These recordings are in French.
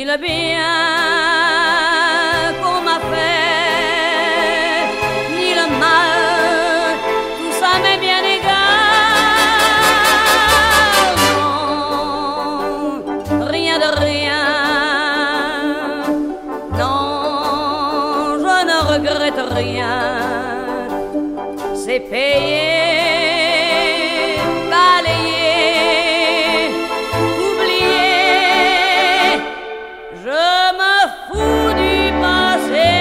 ni le bien qu'on m'a fait, ni le mal, tout ça m'est bien égal. Non, rien de rien, non, je ne regrette rien. C'est payé, balayé, oublié. Je me fous du passé.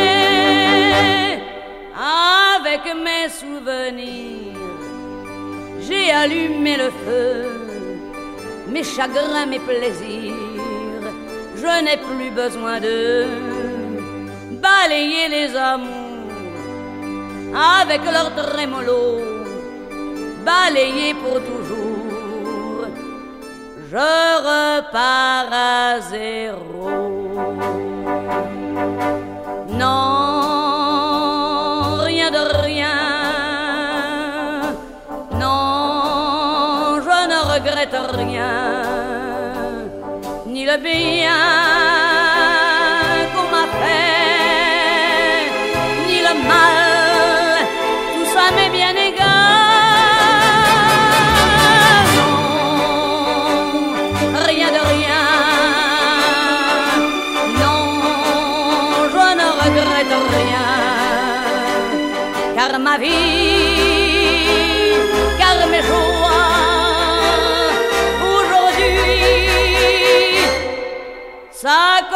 Avec mes souvenirs, j'ai allumé le feu. Mes chagrins, mes plaisirs, je n'ai plus besoin de balayer les amours avec leur trémolo, balayé pour toujours. Je repars à zéro. Non, rien de rien. Non, je ne regrette rien, ni le bien qu'on m'a fait, ni le mal. Ça m'est bien égal. Non, rien de rien. Non, je ne regrette rien. Car ma vie, car mes joies, aujourd'hui, ça